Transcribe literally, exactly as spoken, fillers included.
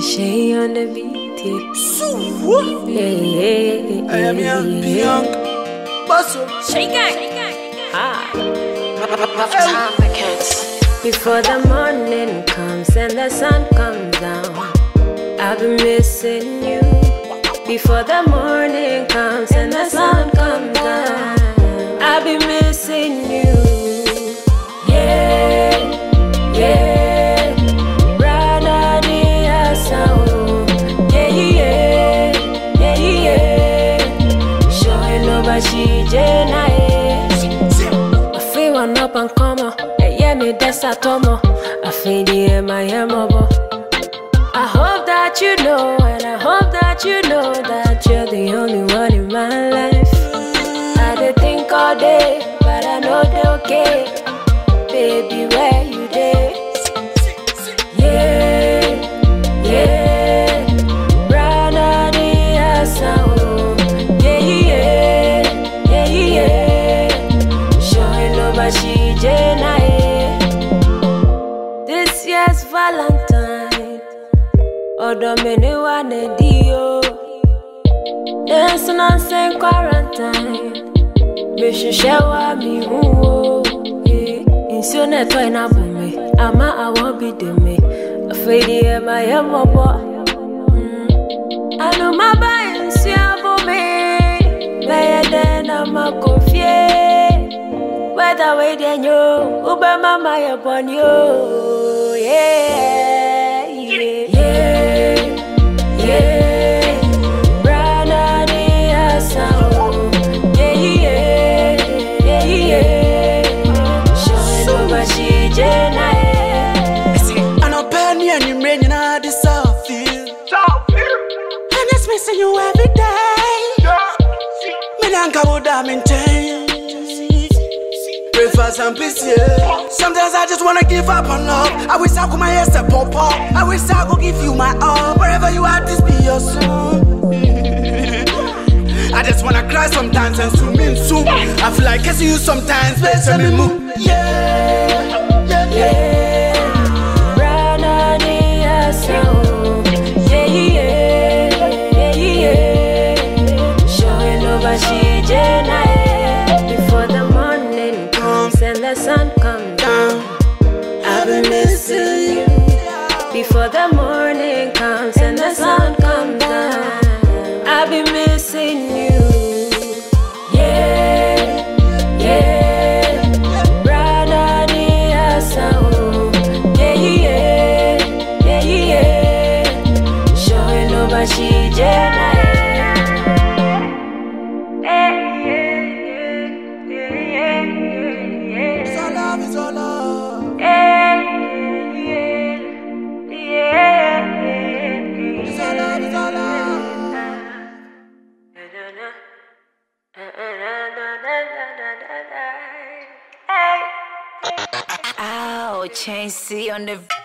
She on the beat, yeah. Yeah, yeah, I am young, young. Basso. Shake it. Ah. Rough time records. Before the morning comes and the sun comes down, I've been missing you. Before the morning comes and the sun comes down, I've been missing you. Yeah, yeah. Brother dear sound. Yeah, yeah, yeah, yeah. Showing over she jena. I feel one up and come on. Yeah, me that's a tomo. I feel the my emobo. I hope that you know, and I hope that you know that you're the only one in my life. I did think all day, but I know they're okay. Baby, where you dey? Yeah, yeah. Brother dear sound. Yeah, yeah, yeah, yeah. Showing love, but she jena. This year's Valentine. Odo mene wane dio. Dancing on same quarantine. Me shishewa mi huo. Insio ne toy na bume. Ama awo bi de me. Afedi e ma ye mobo. Anu maba insio bume. Beye den ama kofie. Whether way den yo. Ube mama ye bon yo. Yeah, yeah, yeah, yeah. Brother dear sound. Yeah, yeah, yeah, yeah. Showing over she jena. I know penny and you rain in this South field. And it's missing you every day. Me and Cabo maintain. Pray for some peace, yeah. Sometimes I just wanna give up on love. I wish I could my ass to pop up. I wish I could give you my all. Wherever you are, this be your song. I just wanna cry sometimes and swim in soup. I feel like kissing you sometimes, but let me move. Yeah, yeah, Yeah. Brother dear sound. Yeah, yeah, yeah, yeah. Showing over she jena. Before the morning comes and the sun comes down, I've been missing you. Before the morning comes and the sun comes down, I've been missing you. Yeah, yeah. Brother dear sound. Yeah, yeah, yeah, yeah. Showing over she jena. it's all love, it's all love. It's all love, it's all love. Ow, Chain C on the